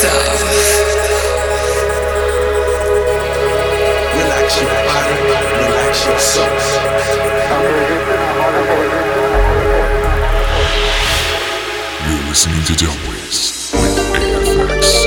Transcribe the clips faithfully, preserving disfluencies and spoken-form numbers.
Relax your body, relax your soul. You're listening to Delways with A F X.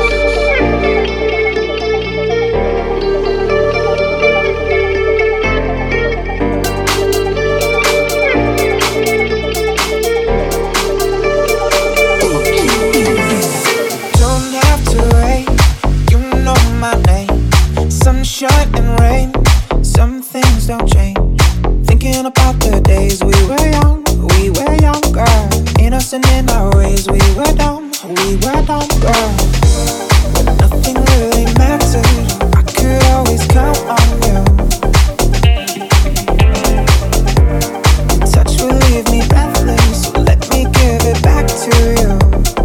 Sunshine and rain, some things don't change. Thinking about the days we were young, we were younger. Innocent in our ways, we were dumb, we were dumb, girl. But nothing really mattered, I could always count on you. Your touch will leave me breathless, so let me give it back to you.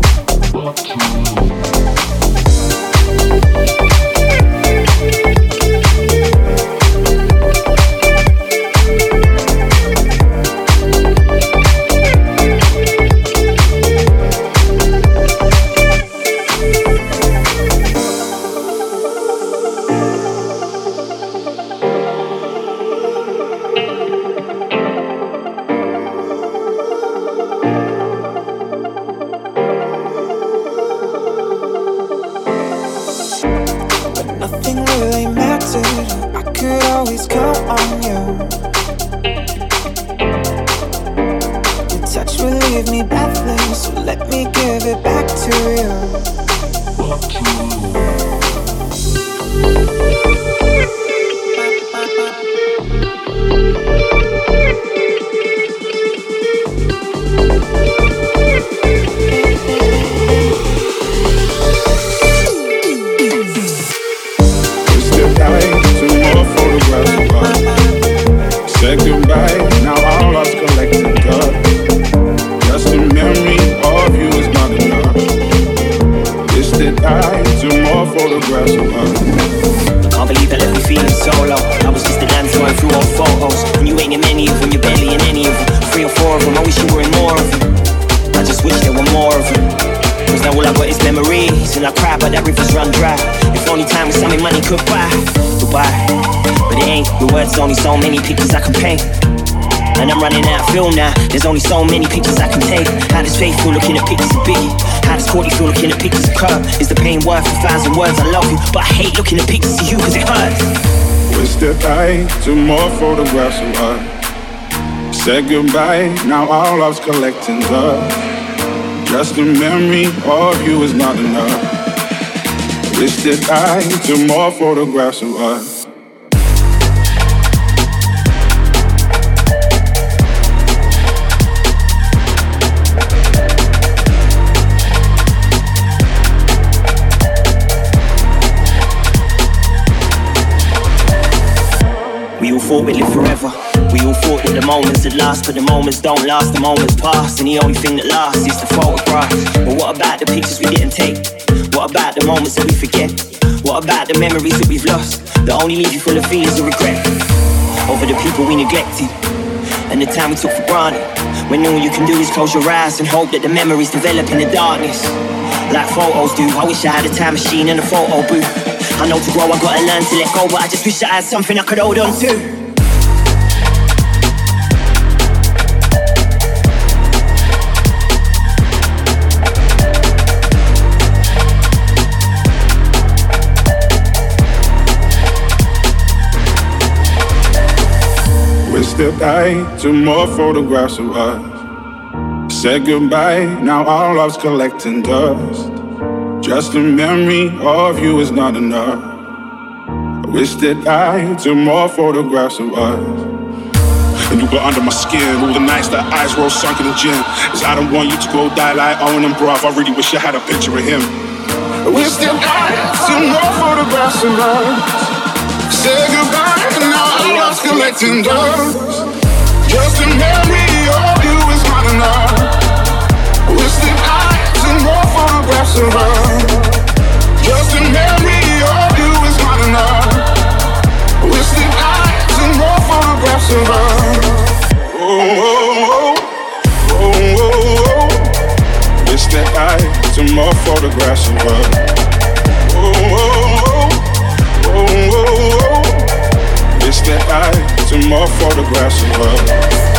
Only so many pictures I can paint, and I'm running out of film now. There's only so many pictures I can take. How does faith feel looking at pictures of Biggie? How does Courtney feel looking at pictures of Kurt? Is the pain worth a thousand words? I love you, but I hate looking at pictures of you cause it hurts. We stepped out to more photographs of us. Said goodbye, now our love's collecting dust. Just a memory of you is not enough. We stepped out to more photographs of us. We all thought we'd live forever. We all thought that the moments would last, but the moments don't last, the moments pass. And the only thing that lasts is the photograph. But what about the pictures we didn't take? What about the moments that we forget? What about the memories that we've lost, that only leave you full of feelings of regret? Over the people we neglected, and the time we took for granted, when all you can do is close your eyes and hope that the memories develop in the darkness, like photos do. I wish I had a time machine and a photo booth. I know to grow I gotta learn to let go, but I just wish I had something I could hold on to. We stepped out to more photographs of us. Said goodbye, now our love's collecting dust. Just a memory of you is not enough. I wish that I took more photographs of us. And you got under my skin, all the nights that eyes roll sunk in the gym. Cause I don't want you to go die like Owen and Bruv. I really wish I had a picture of him. I wish that I took more photographs of us. Say goodbye, now our love's collecting dust. Just a memory of you is not enough. I wish that I took more photographs of us. Just a memory of you is not enough. I wish that I took more photographs of us. Oh, oh, oh, oh, oh, oh. Wish that I took more photographs of us. more photographs of us.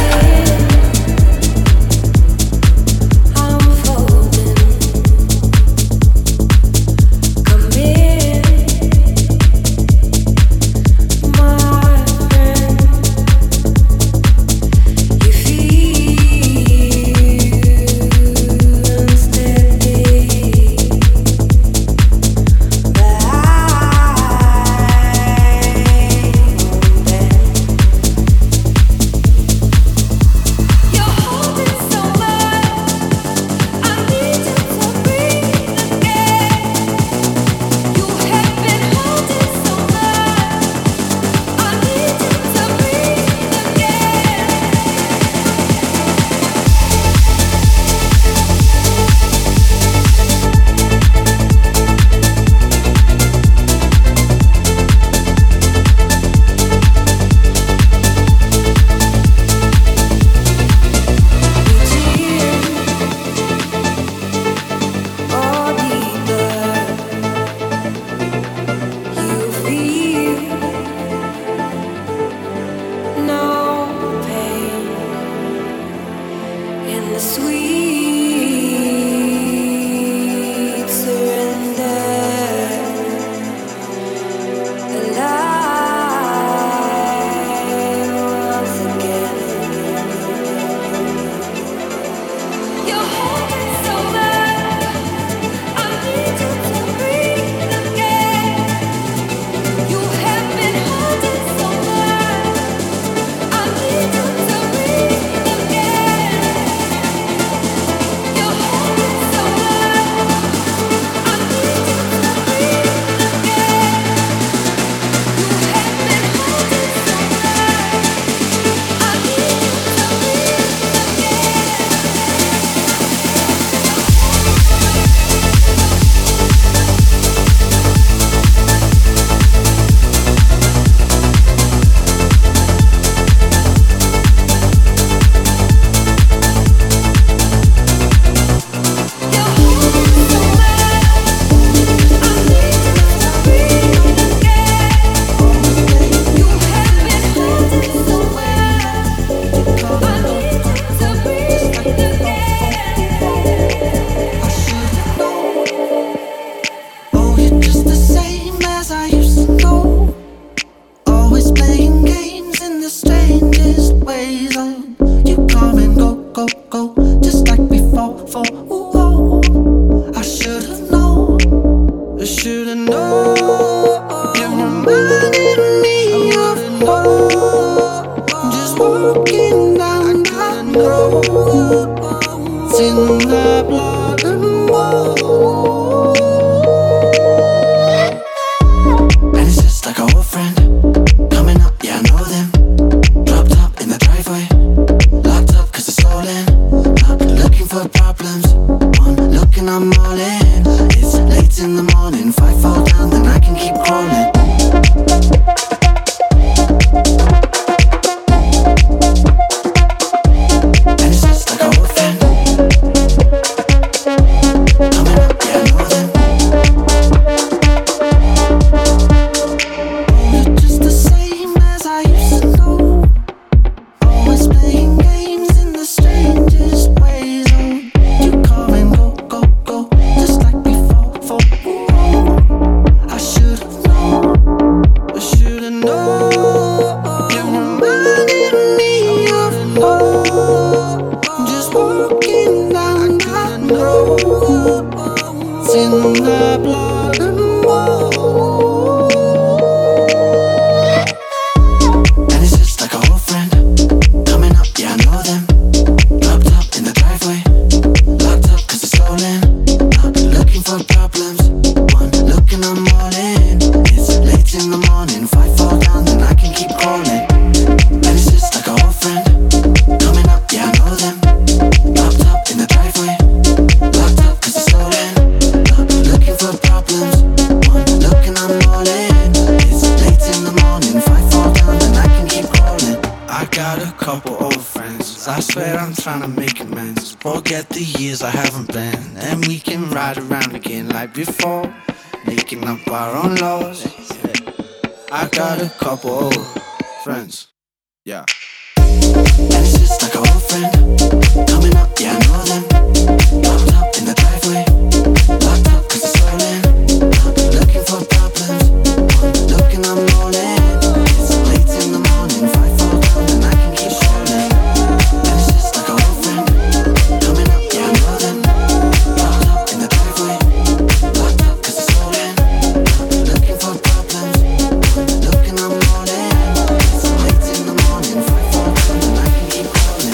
I got a couple old friends. Yeah. And it's just like a old friend coming up, yeah, I know them. Locked up in the driveway, locked up cause it's stolen. Looking for problems, looking, I'm rolling. It's late in the morning, five fall down and I can keep scrolling. And it's just like a old friend coming up, yeah, I know them. Locked up in the driveway, locked up cause it's stolen. Looking for problems, looking, I'm rolling. It's late in the morning, five fall down and I can keep scrolling.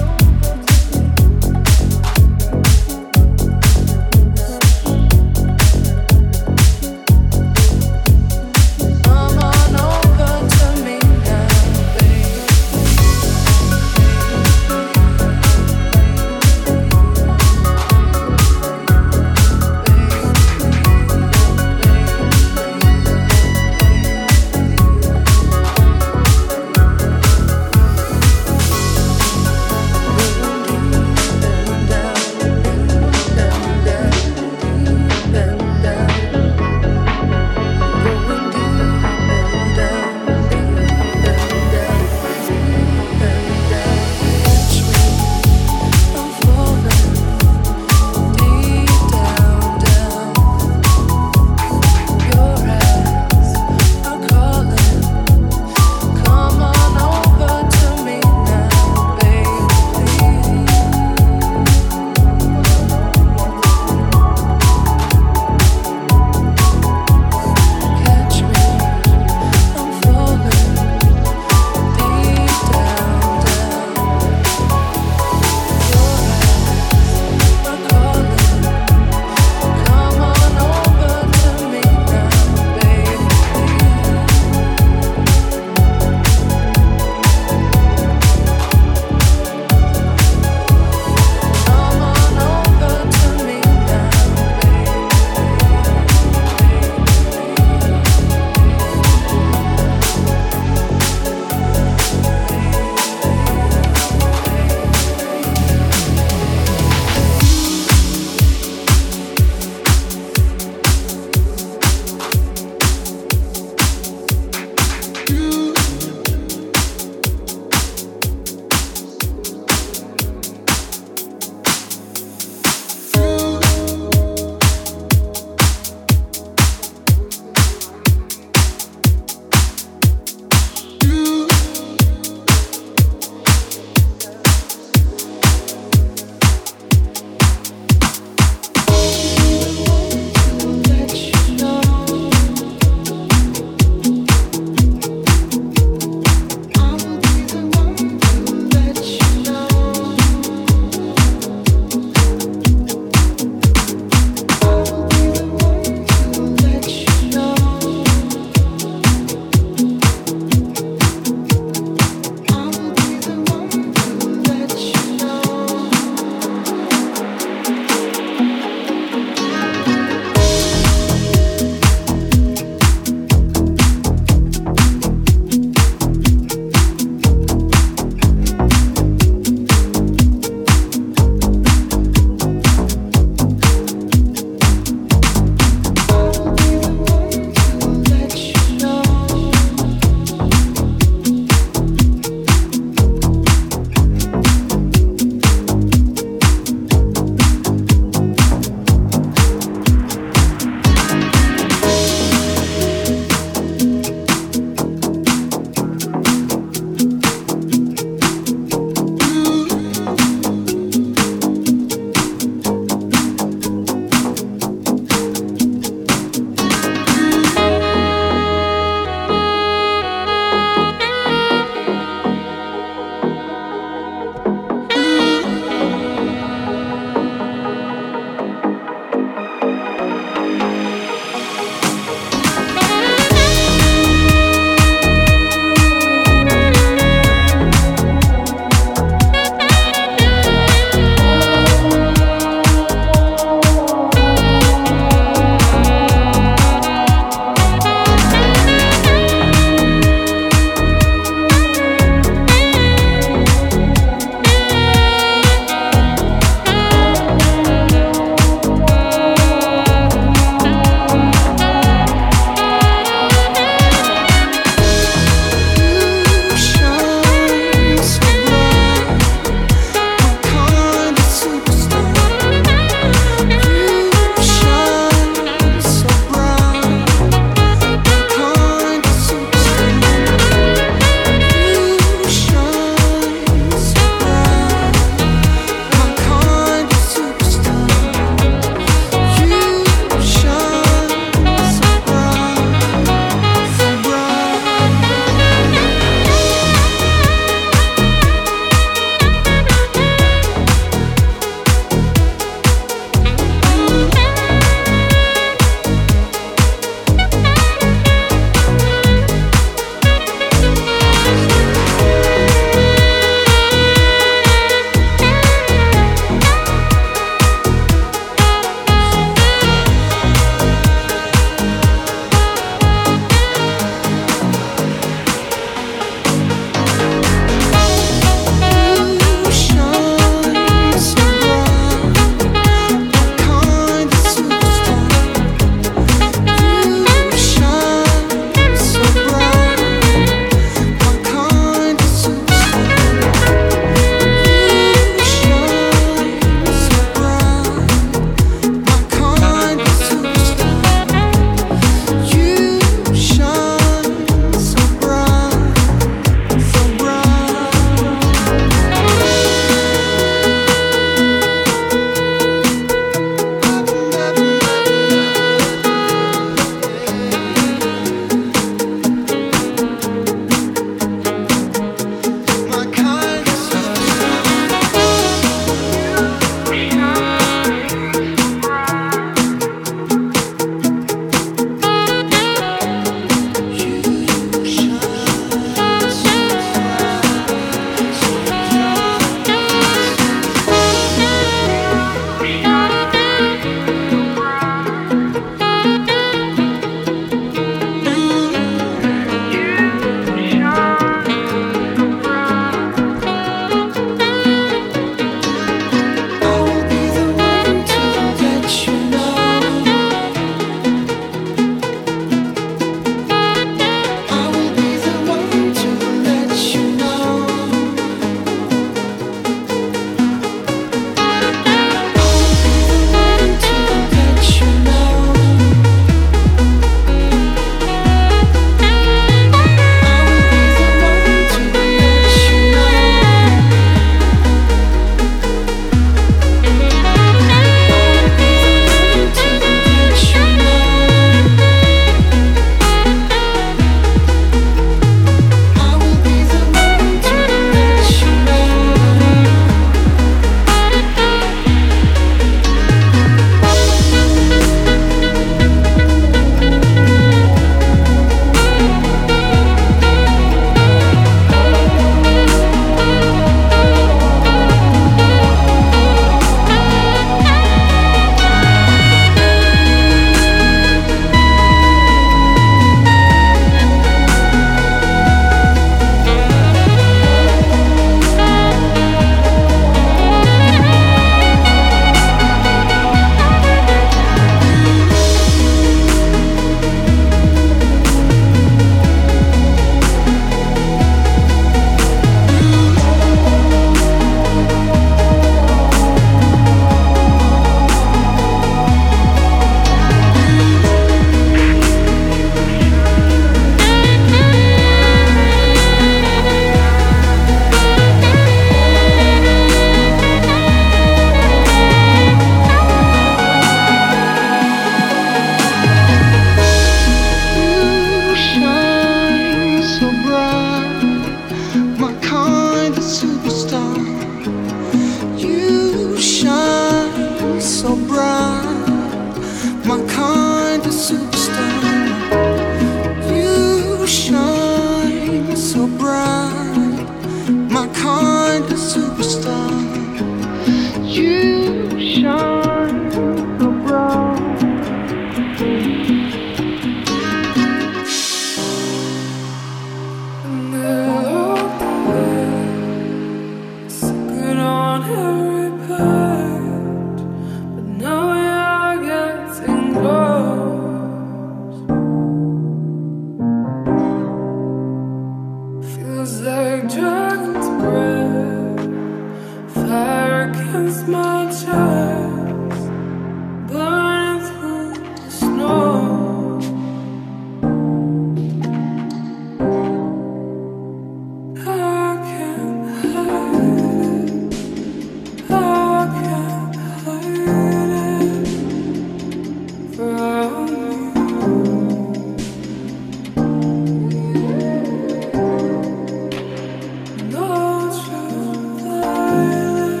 No truth,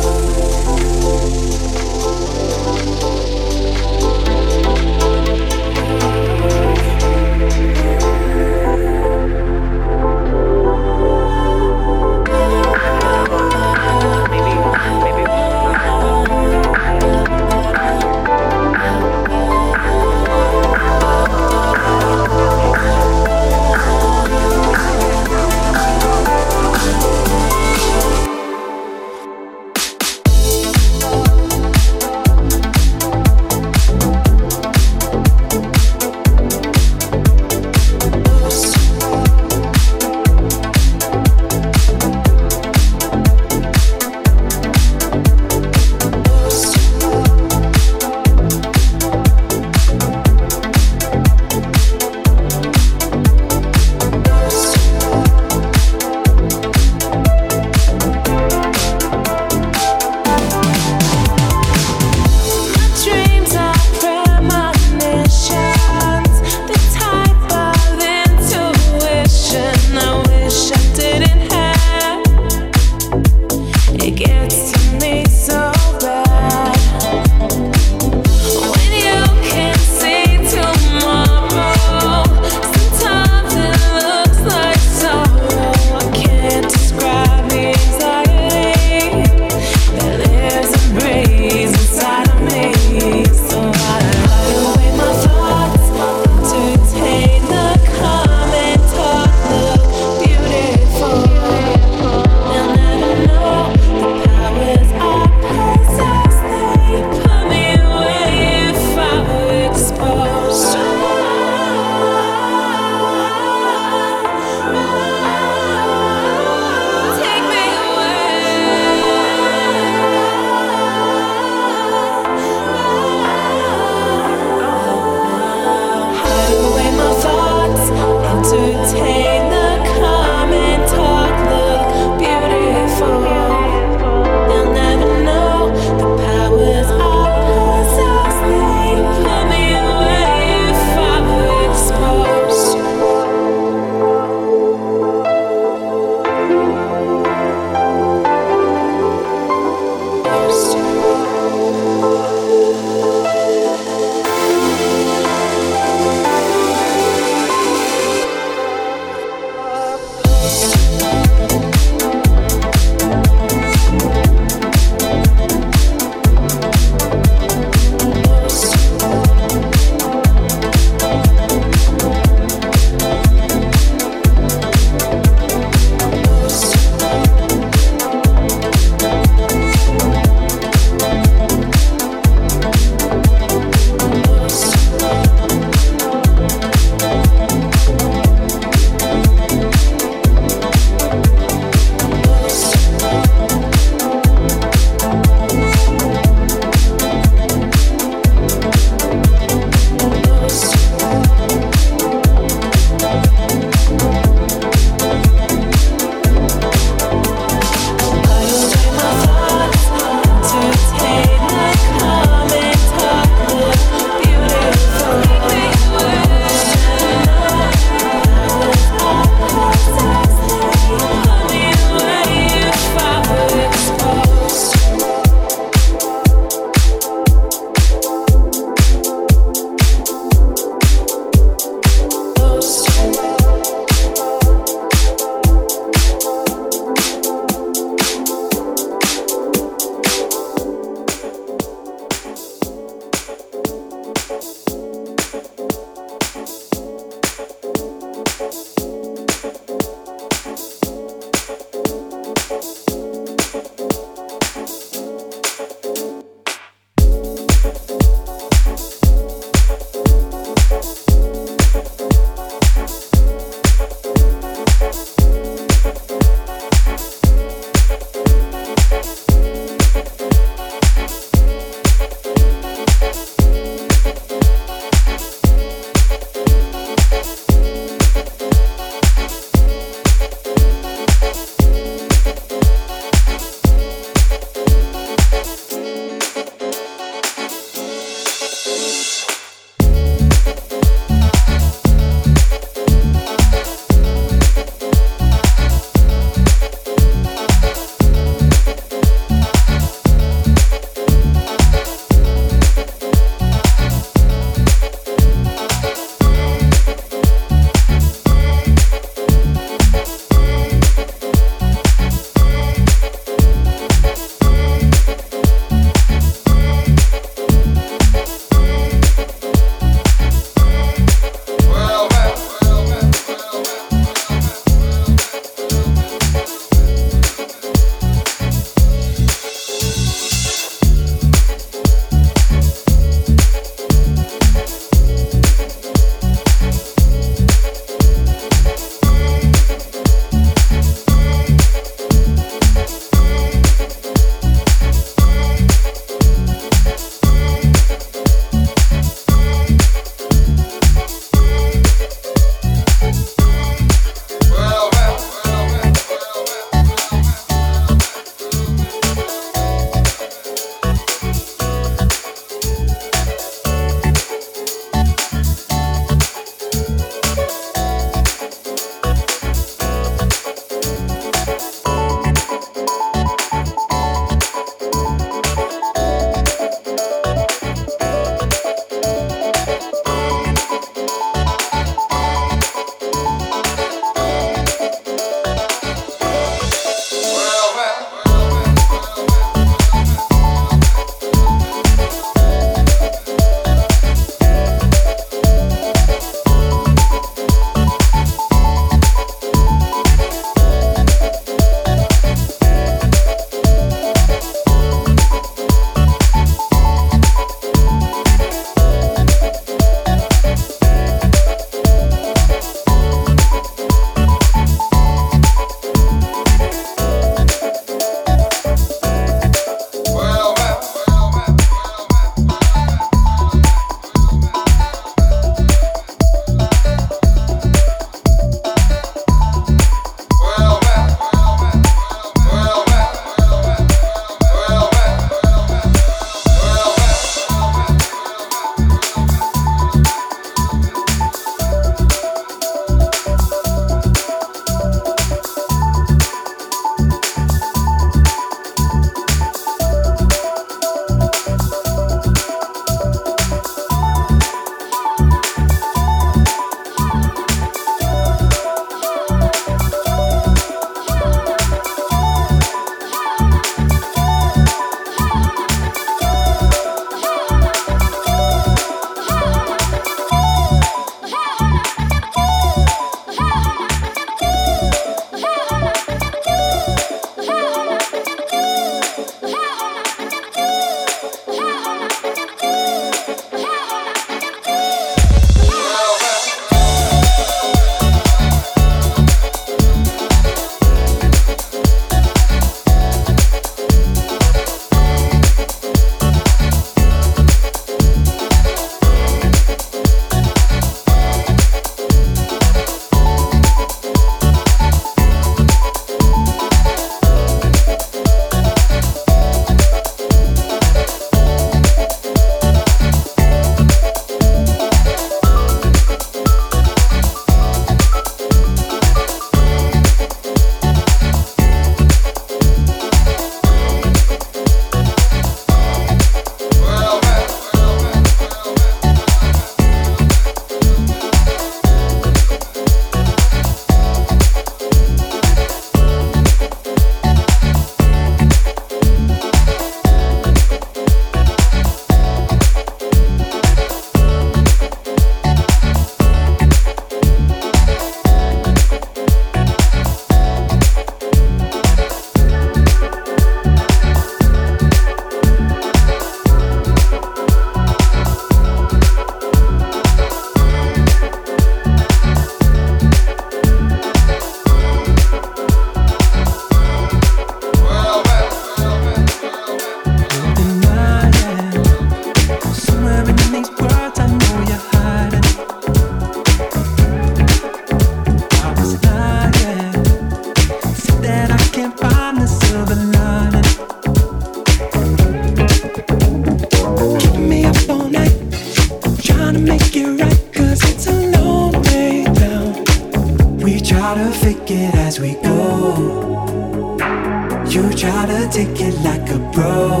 take it like a pro.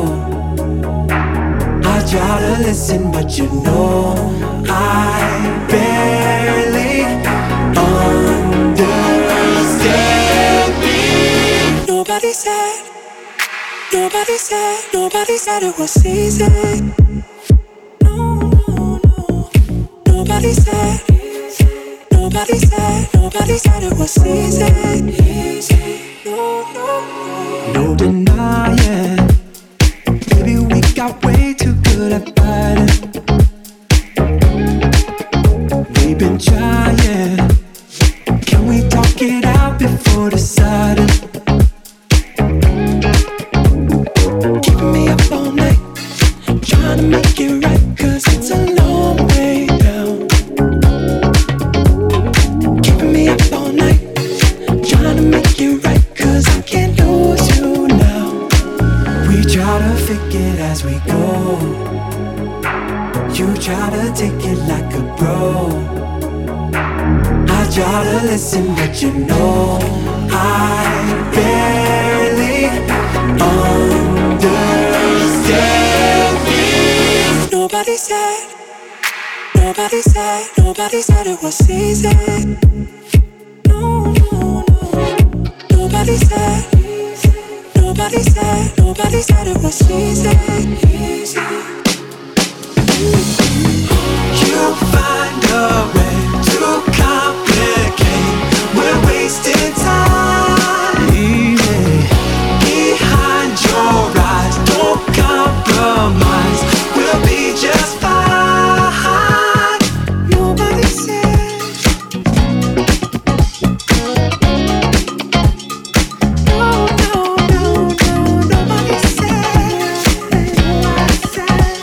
I try to listen, but you know I barely understand me. Nobody said, nobody said, nobody said it was easy. No, no, no. Nobody said, nobody said, nobody said it was easy. No, no, no. No denying, baby, we got way too good at fighting. We've been trying. Can we talk it out before deciding? Keeping me up all night, trying to make it right, 'cause it's a long way down. Keeping me up all night, trying to make it right, 'cause I can't lose you now. We try to fake it as we go. You try to take it like a pro. I try to listen, but you know I barely understand me. Nobody said, nobody said, nobody said it was easy. No, no, no. Nobody said, nobody said, nobody said it was easy. Easy. You find a way to complicate. We're wasting time. Easy. Behind your eyes, don't compromise. We'll be just fine. Nobody said. No, no, no, no. Nobody said. Nobody said.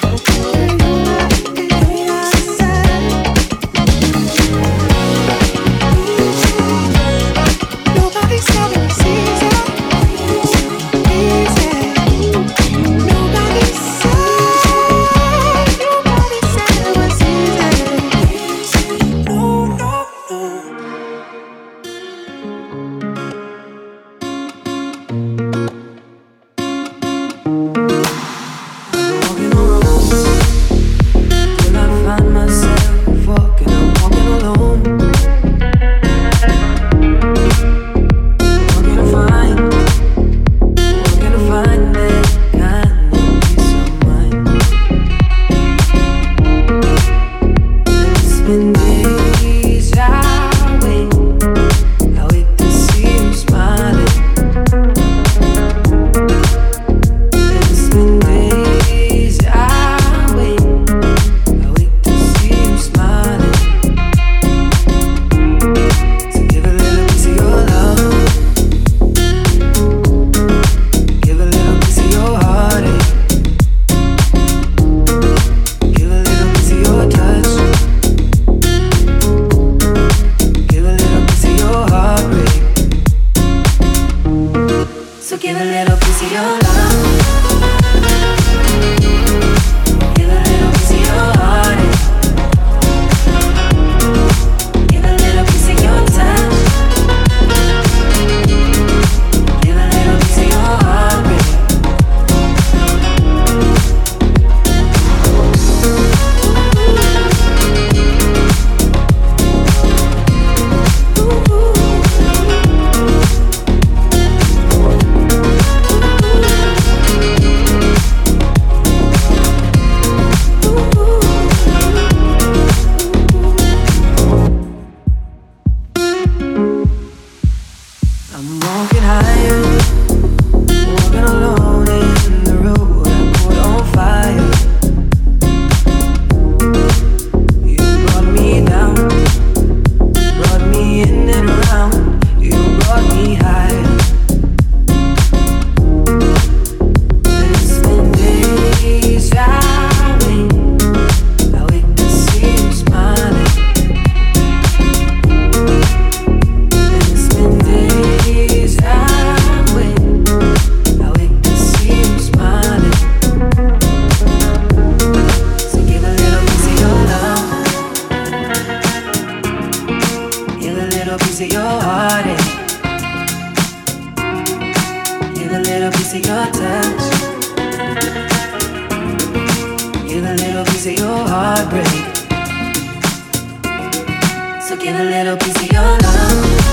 little piece of your heartbreak. So give a little piece of your love.